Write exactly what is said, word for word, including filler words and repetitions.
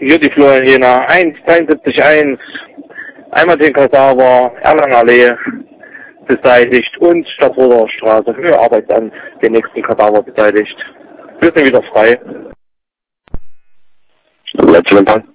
Jutti Florian Jena, eins dreiundsiebzig eins, einmal den Kadaver, Erlangallee beseitigt und Stadtroder Straße für Arbeitsamt den nächsten Kadaver beseitigt. Wir sind wieder frei. Letzter Empfang.